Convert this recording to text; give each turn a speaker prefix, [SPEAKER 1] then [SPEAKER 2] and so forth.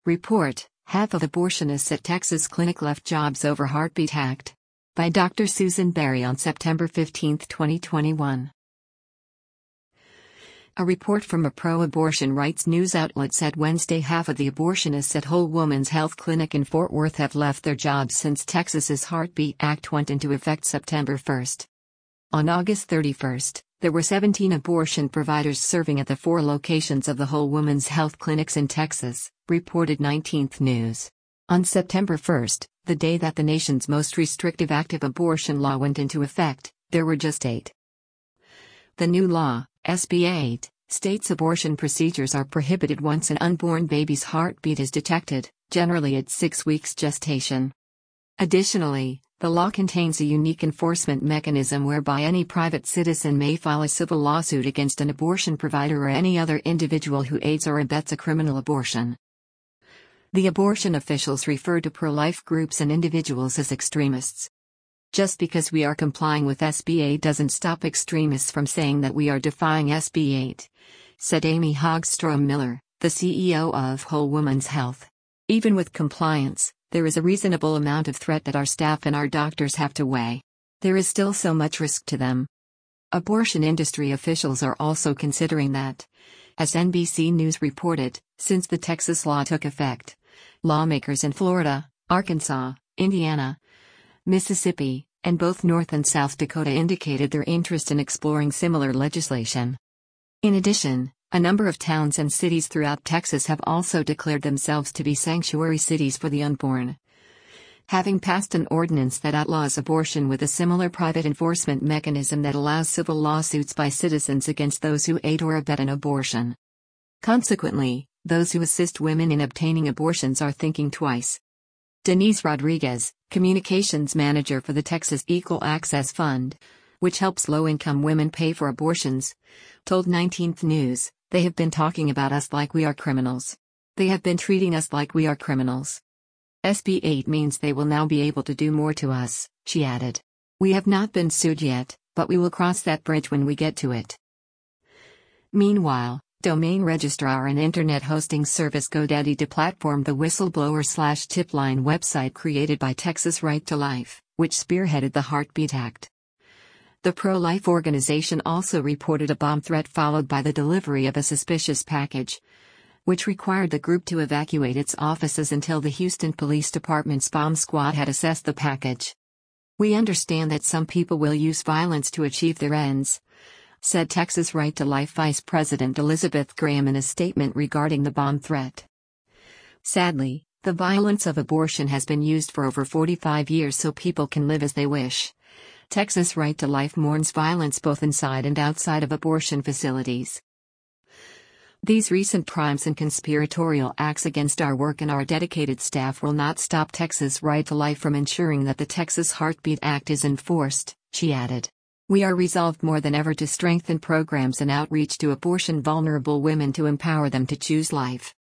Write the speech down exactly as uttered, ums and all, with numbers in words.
[SPEAKER 1] Report: half of abortionists at Texas clinic left jobs over Heartbeat Act. By Doctor Susan Berry on September fifteenth, twenty twenty-one. A report from a pro-abortion rights news outlet said Wednesday half of the abortionists at Whole Woman's Health Clinic in Fort Worth have left their jobs since Texas's Heartbeat Act went into effect September first. On August thirty-first, there were seventeen abortion providers serving at the four locations of the Whole Woman's Health clinics in Texas, reported nineteenth News. On September first, the day that the nation's most restrictive active abortion law went into effect, there were just eight. The new law, S B eight, states abortion procedures are prohibited once an unborn baby's heartbeat is detected, generally at six weeks gestation. Additionally, the law contains a unique enforcement mechanism whereby any private citizen may file a civil lawsuit against an abortion provider or any other individual who aids or abets a criminal abortion. The abortion officials refer to pro-life groups and individuals as extremists. Just because we are complying with S B eight doesn't stop extremists from saying that we are defying S B eight, said Amy Hogstrom Miller, the C E O of Whole Woman's Health. Even with compliance, there is a reasonable amount of threat that our staff and our doctors have to weigh. There is still so much risk to them. Abortion industry officials are also considering that, as N B C News reported, since the Texas law took effect, lawmakers in Florida, Arkansas, Indiana, Mississippi, and both North and South Dakota indicated their interest in exploring similar legislation. In addition, a number of towns and cities throughout Texas have also declared themselves to be sanctuary cities for the unborn, having passed an ordinance that outlaws abortion with a similar private enforcement mechanism that allows civil lawsuits by citizens against those who aid or abet an abortion. Consequently, those who assist women in obtaining abortions are thinking twice. Denise Rodriguez, communications manager for the Texas Equal Access Fund, which helps low-income women pay for abortions, told nineteenth News, "They have been talking about us like we are criminals. They have been treating us like we are criminals. S B eight means they will now be able to do more to us," she added. "We have not been sued yet, but we will cross that bridge when we get to it." Meanwhile, domain registrar and internet hosting service GoDaddy deplatformed the whistleblower-slash-tipline website created by Texas Right to Life, which spearheaded the Heartbeat Act. The pro-life organization also reported a bomb threat followed by the delivery of a suspicious package, which required the group to evacuate its offices until the Houston Police Department's bomb squad had assessed the package. "We understand that some people will use violence to achieve their ends," said Texas Right to Life Vice President Elizabeth Graham in a statement regarding the bomb threat. "Sadly, the violence of abortion has been used for over forty-five years so people can live as they wish. Texas Right to Life mourns violence both inside and outside of abortion facilities. These recent crimes and conspiratorial acts against our work and our dedicated staff will not stop Texas Right to Life from ensuring that the Texas Heartbeat Act is enforced," she added. "We are resolved more than ever to strengthen programs and outreach to abortion vulnerable women to empower them to choose life."